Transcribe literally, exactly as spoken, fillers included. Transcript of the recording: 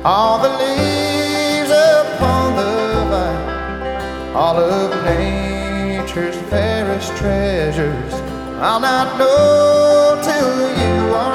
all the leaves upon the vine, all of nature's fairest treasures I'll not know till you are